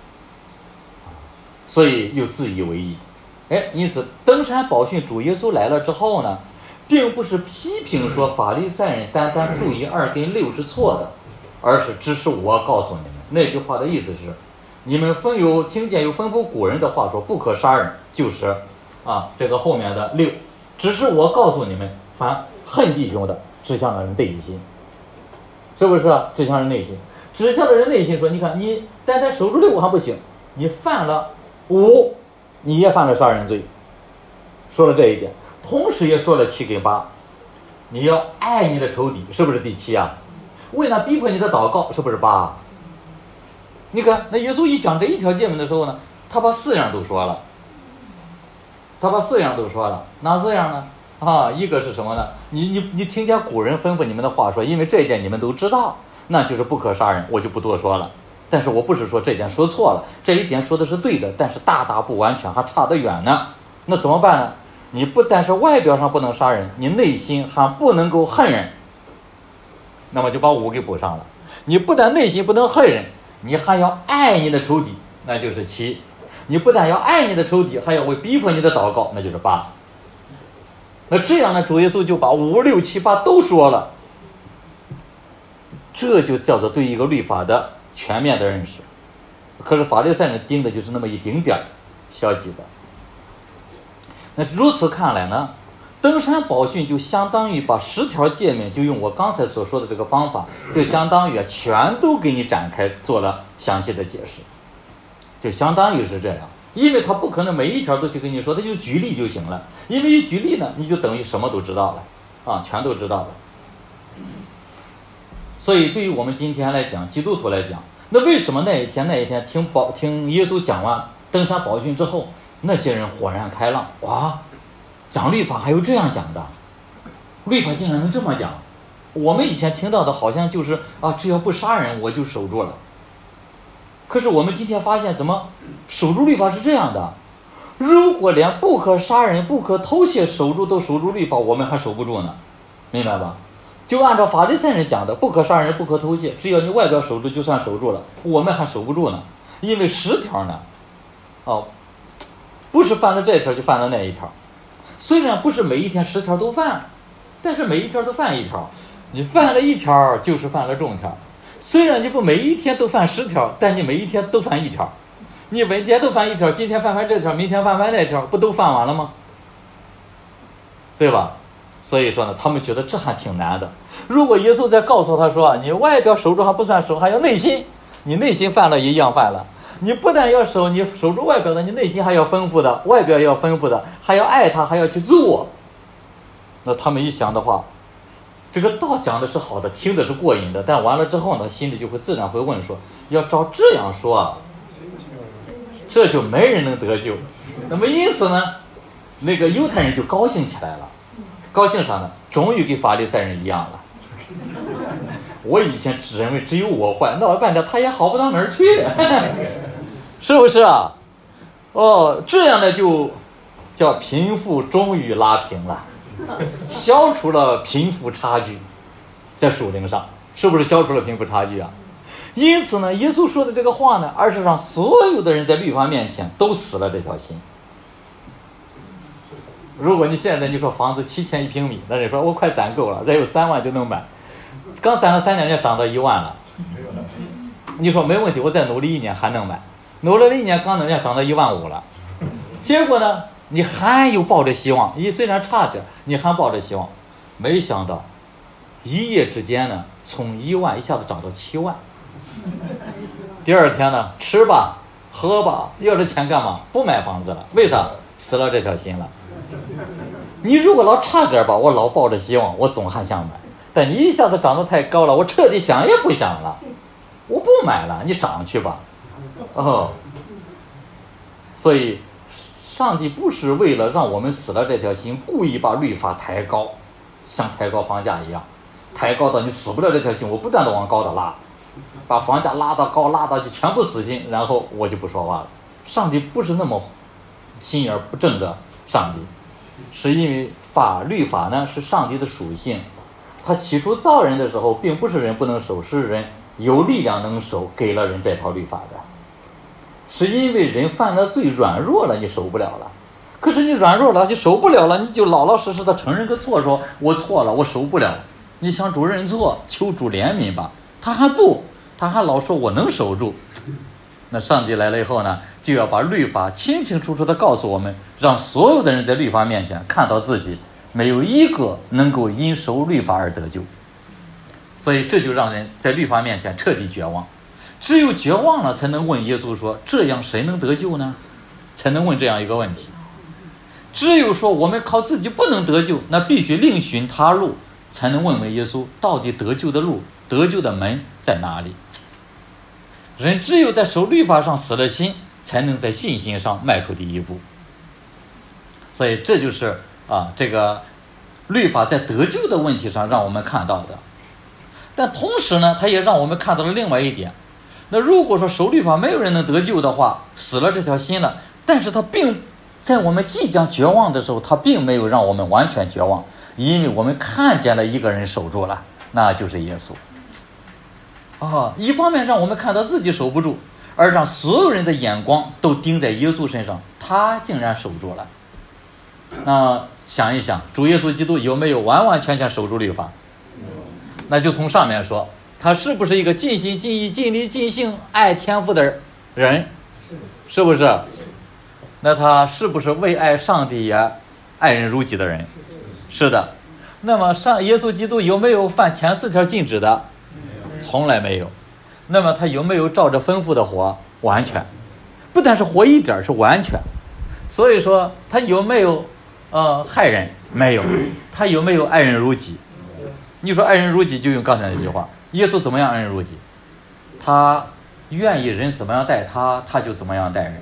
所以又自以为意。哎，因此登山宝训主耶稣来了之后呢，并不是批评说法利赛人单单注意二跟六是错的，而是只是我告诉你们，那句话的意思是，你们分有听见有吩咐古人的话说不可杀人，就是啊这个后面的六，只是我告诉你们，凡恨弟兄的指向了人内心，是不是啊？指向人内心，指向了人内心说，你看你单单守住六还不行，你犯了五。你也犯了杀人罪，说了这一点，同时也说了七跟八，你要爱你的仇敌，是不是第七啊？为了逼迫你的祷告，是不是八？你看，那耶稣一讲这一条诫命的时候呢，他把四样都说了，他把四样都说了，哪四样呢？啊，一个是什么呢？你你你听见古人吩咐你们的话说，因为这一点你们都知道，那就是不可杀人，我就不多说了。但是我不是说这点说错了，这一点说的是对的，但是大大不完全，还差得远呢。那怎么办呢？你不但是外表上不能杀人，你内心还不能够恨人，那么就把五给补上了。你不但内心不能恨人，你还要爱你的仇敌，那就是七。 你不但要爱你的仇敌，还要为逼迫你的祷告，那就是八。那这样呢，主耶稣就把五六七八都说了，这就叫做对一个律法的全面的认识。可是法利赛人盯的就是那么一丁点儿消极的。那如此看来呢，登山宝训就相当于把十条诫命，就用我刚才所说的这个方法，就相当于全都给你展开做了详细的解释，就相当于是这样。因为他不可能每一条都去跟你说，他就举例就行了。因为一举例呢，你就等于什么都知道了啊，全都知道了。所以对于我们今天来讲，基督徒来讲，那为什么那一天那一天听宝听耶稣讲完登山宝训之后，那些人豁然开朗，哇，讲律法还有这样讲的，律法竟然能这么讲。我们以前听到的好像就是啊，只要不杀人我就守住了。可是我们今天发现，怎么守住律法是这样的？如果连不可杀人、不可偷窃守住都守住律法，我们还守不住呢，明白吧？就按照法利赛人讲的，不可杀人、不可偷窃，只要你外表守住就算守住了，我们还守不住呢。因为十条呢，哦，不是犯了这一条就犯了那一条。虽然不是每一天十条都犯，但是每一条都犯一条，你犯了一条就是犯了重条。虽然你不每一天都犯十条，但你每一天都犯一条。你每天都犯一条，今天犯完这条，明天犯完那条，不都犯完了吗？对吧？所以说呢，他们觉得这还挺难的。如果耶稣再告诉他说，你外表守住还不算守，还要内心，你内心犯了一样犯了。你不但要守，你守住外表的，你内心还要丰富的，外表要丰富的，还要爱他，还要去做。那他们一想的话，这个道讲的是好的，听的是过瘾的，但完了之后呢，心里就会自然会问说，要照这样说啊，这就没人能得救。那么因此呢，那个犹太人就高兴起来了。高兴啥呢？终于跟法利赛人一样了。我以前只认为只有我坏，闹了半天他也好不到哪儿去，是不是啊？哦，这样呢就叫贫富终于拉平了，消除了贫富差距，在属灵上是不是消除了贫富差距啊？因此呢，耶稣说的这个话呢，而是让所有的人在律法面前都死了这条心。如果你现在你说房子七千一平米，那人说我快攒够了，再有三万就能买，刚攒了三年就涨到一万了，你说没问题，我再努力一年还能买，努力了一年刚能人家涨到一万五了，结果呢，你还有抱着希望，你虽然差点，你还抱着希望，没想到一夜之间呢，从一万一下子涨到七万。第二天呢，吃吧喝吧，要这钱干嘛？不买房子了，为啥？死了这条心了。你如果老差点吧，我老抱着希望，我总还想买，但你一下子涨得太高了，我彻底想也不想了，我不买了，你涨去吧。哦，所以上帝不是为了让我们死了这条心，故意把律法抬高，像抬高房价一样，抬高到你死不了这条心，我不断的往高的拉，把房价拉到高，拉到就全部死心，然后我就不说话了。上帝不是那么心眼不正的上帝，是因为法律法呢是上帝的属性，他起初造人的时候并不是人不能守，是人有力量能守，给了人这套律法的，是因为人犯了罪软弱了，你守不了了。可是你软弱了，你守不了了，你就老老实实的承认个错，说我错了，我守不了。你向主认错，求主怜悯吧，他还不，他还老说我能守住。那上帝来了以后呢，就要把律法清清楚楚的告诉我们，让所有的人在律法面前看到自己没有一个能够因守律法而得救。所以这就让人在律法面前彻底绝望，只有绝望了才能问耶稣说，这样谁能得救呢？才能问这样一个问题。只有说我们靠自己不能得救，那必须另寻他路，才能问问耶稣，到底得救的路，得救的门在哪里？人只有在守律法上死了心，才能在信心上迈出第一步。所以这就是啊，这个律法在得救的问题上让我们看到的。但同时呢，它也让我们看到了另外一点。那如果说守律法没有人能得救的话，死了这条心了，但是它并在我们即将绝望的时候，它并没有让我们完全绝望，因为我们看见了一个人守住了，那就是耶稣。啊，一方面让我们看到自己守不住， 而让所有人的眼光都盯在耶稣身上，他竟然守住了。那想一想，主耶稣基督有没有完完全全守住律法？那就从上面说，他是不是一个尽心尽意尽力尽性爱天父的人？是不是？那他是不是为爱上帝也爱人如己的人？是的。那么上耶稣基督有没有犯前四条禁止的？从来没有。那么他有没有照着吩咐的活？完全。不但是活一点，是完全。所以说他有没有呃害人？没有。他有没有爱人如己？你说爱人如己，就用刚才那句话，耶稣怎么样爱人如己？他愿意人怎么样待他，他就怎么样待人，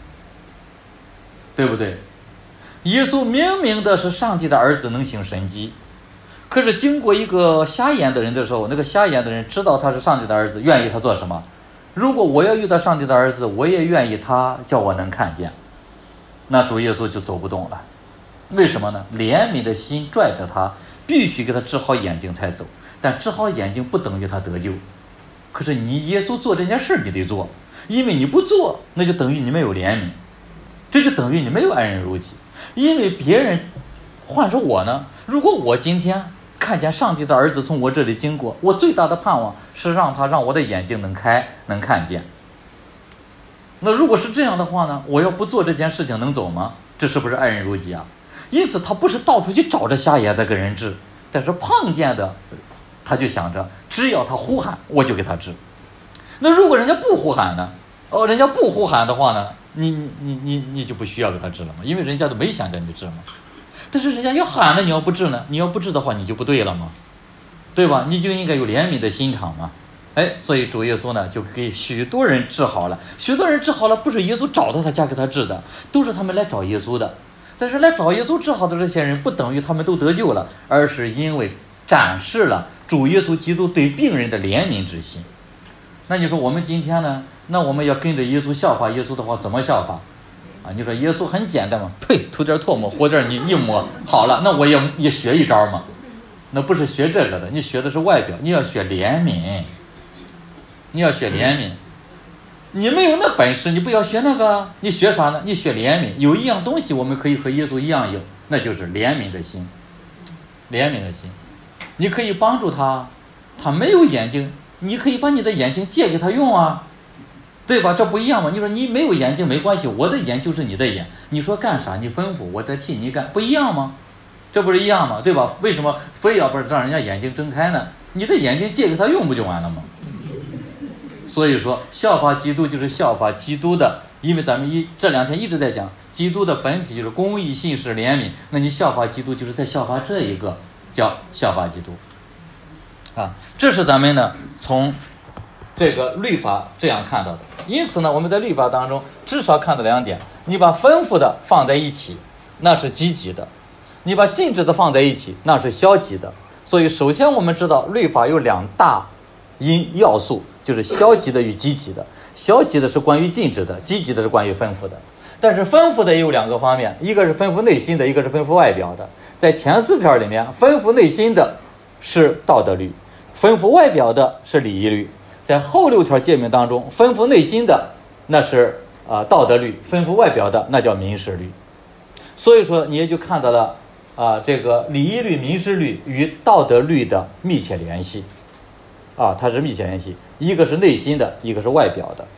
对不对？耶稣明明的是上帝的儿子，能行神迹，可是经过一个瞎眼的人的时候，那个瞎眼的人知道他是上帝的儿子，愿意他做什么？如果我要遇到上帝的儿子，我也愿意他叫我能看见。那主耶稣就走不动了。为什么呢？怜悯的心拽着他，必须给他治好眼睛才走。但治好眼睛不等于他得救。可是你耶稣做这件事你得做，因为你不做，那就等于你没有怜悯，这就等于你没有爱人如己。因为别人，换成我呢，如果我今天看见上帝的儿子从我这里经过，我最大的盼望是让他让我的眼睛能开，能看见。那如果是这样的话呢，我要不做这件事情能走吗？这是不是爱人如己啊？因此他不是到处去找着瞎眼的给人治，但是碰见的他就想着只要他呼喊我就给他治。那如果人家不呼喊呢？哦，人家不呼喊的话呢，你你你你就不需要给他治了嘛，因为人家都没想叫你治嘛。但是人家要喊了，你要不治呢？你要不治的话，你就不对了嘛，对吧？你就应该有怜悯的心肠嘛。哎，所以主耶稣呢，就给许多人治好了。许多人治好了，不是耶稣找到他家给他治的，都是他们来找耶稣的。但是来找耶稣治好的这些人，不等于他们都得救了，而是因为展示了主耶稣基督对病人的怜悯之心。那你说我们今天呢？那我们要跟着耶稣效法耶稣的话，怎么效法？啊，你说耶稣很简单嘛，呸，涂点唾沫，火点你一抹好了，那我也也学一招嘛。那不是学这个的，你学的是外表，你要学怜悯，你要学怜悯。你没有那本事，你不要学那个，你学啥呢？你学怜悯。有一样东西我们可以和耶稣一样有，那就是怜悯的心。怜悯的心，你可以帮助他，他没有眼睛，你可以把你的眼睛借给他用啊，对吧？这不一样吗？你说你没有眼睛没关系，我的眼就是你的眼，你说干啥你吩咐我再替你干，不一样吗？这不是一样吗？对吧？为什么非要不是让人家眼睛睁开呢？你的眼睛借给他用不就完了吗？所以说效法基督就是效法基督的，因为咱们一这两天一直在讲基督的本体就是公义、信实、怜悯，那你效法基督就是在效法这一个，叫效法基督啊。这是咱们呢从这个律法这样看到的。因此呢，我们在律法当中至少看到两点：你把吩咐的放在一起，那是积极的；你把禁止的放在一起，那是消极的。所以首先我们知道律法有两大因要素，就是消极的与积极的。消极的是关于禁止的，积极的是关于吩咐的。但是吩咐的也有两个方面，一个是吩咐内心的，一个是吩咐外表的。在前四条里面，吩咐内心的是道德律，吩咐外表的是礼仪律。在后六条诫命当中，吩咐内心的那是啊、呃、道德律，吩咐外表的那叫民事律。所以说你也就看到了啊、呃、这个礼仪律、民事律与道德律的密切联系啊，它是密切联系，一个是内心的，一个是外表的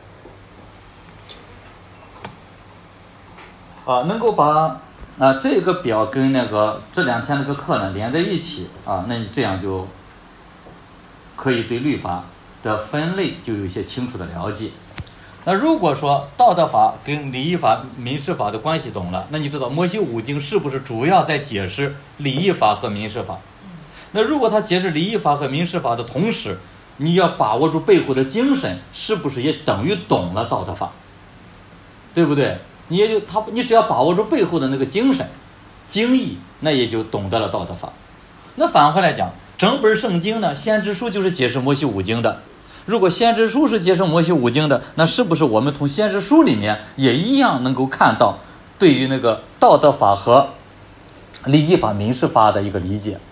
啊，能够把啊这个表跟那个这两天那个课呢连在一起啊，那你这样就可以对律法的分类就有一些清楚的了解。那如果说道德法跟礼仪法、民事法的关系懂了，那你知道摩西五经是不是主要在解释礼仪法和民事法？那如果他解释礼仪法和民事法的同时，你要把握住背后的精神，是不是也等于懂了道德法？对不对？你也就他，你只要把握住背后的那个精神、精义，那也就懂得了道德法。那反过来讲，整本圣经呢，先知书就是解释摩西五经的。如果先知书是解释摩西五经的，那是不是我们从先知书里面也一样能够看到对于那个道德法和礼仪法、民事法的一个理解？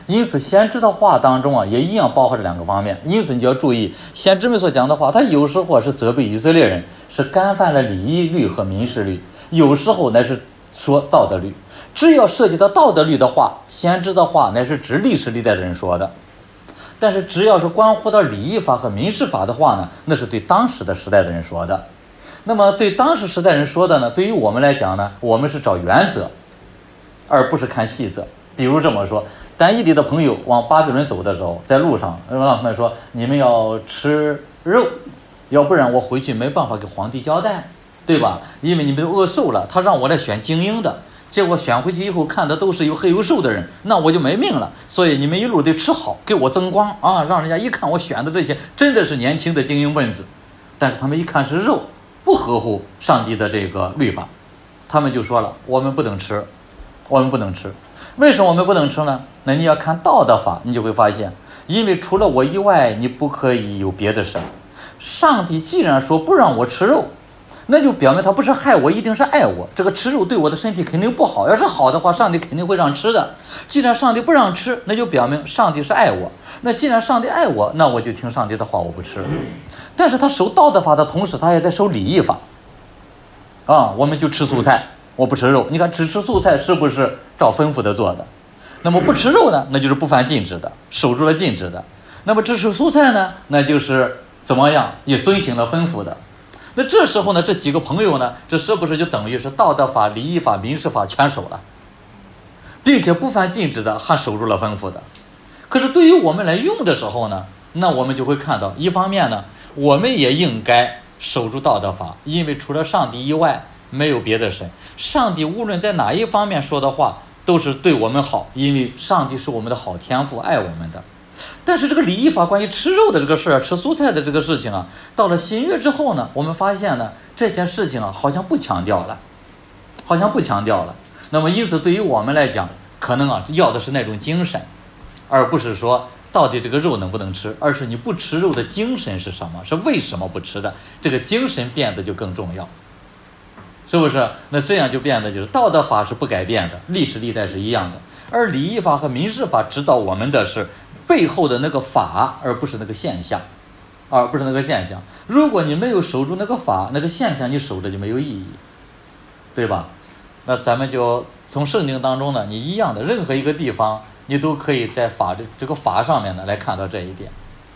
因此先知的话当中啊，也一样包含着两个方面。因此你就要注意，先知们所讲的话，他有时候是责备以色列人是干犯了礼仪律和民事律，有时候乃是说道德律。只要涉及到道德律的话，先知的话乃是指历史历代的人说的。但是只要是关乎到礼仪法和民事法的话呢，那是对当时的时代的人说的。那么对当时时代人说的呢，对于我们来讲呢，我们是找原则，而不是看细则。比如这么说，但以理的朋友往巴比伦走的时候，在路上让他们说，你们要吃肉，要不然我回去没办法给皇帝交代，对吧？因为你们都饿瘦了，他让我来选精英的，结果选回去以后看的都是有黑有瘦的人，那我就没命了。所以你们一路得吃好，给我增光啊，让人家一看我选的这些真的是年轻的精英分子。但是他们一看是肉，不合乎上帝的这个律法，他们就说了，我们不能吃，我们不能吃。为什么我们不能吃呢？那你要看道德法，你就会发现，因为除了我以外，你不可以有别的神。上帝既然说不让我吃肉，那就表明他不是害我，一定是爱我。这个吃肉对我的身体肯定不好，要是好的话，上帝肯定会让吃的。既然上帝不让吃，那就表明上帝是爱我。那既然上帝爱我，那我就听上帝的话，我不吃。但是他守道德法的同时，他也在守礼仪法啊。我们就吃素菜，我不吃肉。你看只吃素菜是不是照吩咐的做的？那么不吃肉呢，那就是不犯禁止的，守住了禁止的。那么只吃蔬菜呢，那就是怎么样，也遵行了吩咐的。那这时候呢，这几个朋友呢，这是不是就等于是道德法、礼仪法、民事法全守了，并且不犯禁止的还守住了吩咐的？可是对于我们来用的时候呢，那我们就会看到，一方面呢，我们也应该守住道德法，因为除了上帝以外没有别的神。上帝无论在哪一方面说的话都是对我们好，因为上帝是我们的好天父，爱我们的。但是这个礼仪法关于吃肉的这个事儿，吃蔬菜的这个事情啊，到了新约之后呢，我们发现呢，这件事情啊好像不强调了，好像不强调了。那么因此对于我们来讲，可能啊要的是那种精神，而不是说到底这个肉能不能吃，而是你不吃肉的精神是什么，是为什么不吃的，这个精神变得就更重要，是不是？那这样就变得就是道德法是不改变的，历史历代是一样的，而礼仪法和民事法指导我们的是背后的那个法，而不是那个现象，而不是那个现象。如果你没有守住那个法，那个现象你守着就没有意义，对吧？那咱们就从圣经当中呢，你一样的任何一个地方，你都可以在法这这个法上面呢来看到这一点。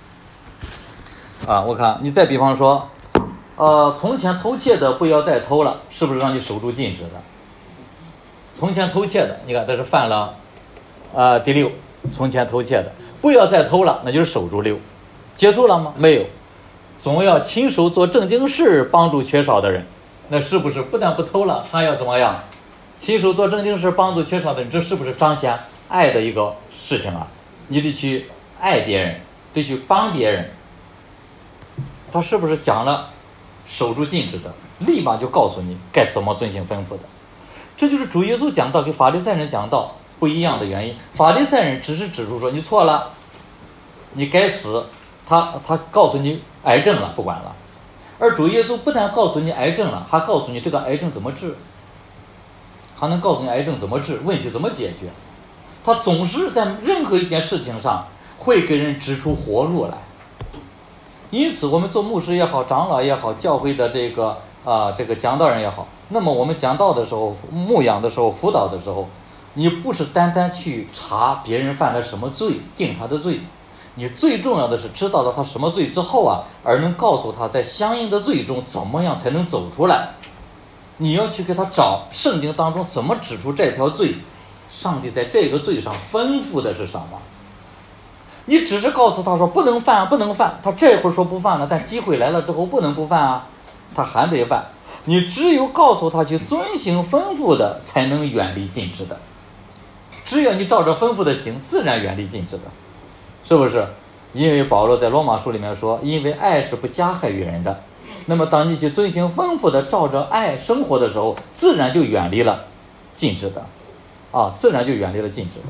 啊，我看你再比方说，呃，从前偷窃的不要再偷了，是不是让你守住禁止的？从前偷窃的，你看这是犯了，呃，第六，从前偷窃的不要再偷了，那就是守住六，结束了吗？没有，总要亲手做正经事，帮助缺少的人。那是不是不但不偷了，还要怎么样？亲手做正经事，帮助缺少的人，这是不是彰显爱的一个事情啊？你得去爱别人，得去帮别人。他是不是讲了守住禁止的，立马就告诉你该怎么遵行吩咐的？这就是主耶稣讲道跟法利赛人讲道不一样的原因。法利赛人只是指出说你错了，你该死，他他告诉你癌症了，不管了。而主耶稣不但告诉你癌症了，还告诉你这个癌症怎么治，还能告诉你癌症怎么治，问题怎么解决。他总是在任何一件事情上会给人指出活路来。因此我们做牧师也好，长老也好，教会的这个啊、呃、这个讲道人也好，那么我们讲道的时候，牧养的时候，辅导的时候，你不是单单去查别人犯了什么罪，定他的罪，你最重要的是知道了他什么罪之后啊，而能告诉他在相应的罪中怎么样才能走出来。你要去给他找圣经当中怎么指出这条罪，上帝在这个罪上吩咐的是什么。你只是告诉他说不能犯，不能犯，他这会儿说不犯了，但机会来了之后不能不犯啊，他还得犯。你只有告诉他去遵行吩咐的，才能远离禁止的。只要你照着吩咐的行，自然远离禁止的，是不是？因为保罗在罗马书里面说，因为爱是不加害于人的。那么当你去遵行吩咐的，照着爱生活的时候，自然就远离了禁止的，啊，自然就远离了禁止的。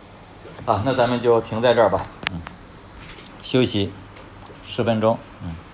啊，那咱们就停在这儿吧，嗯，休息十分钟，嗯。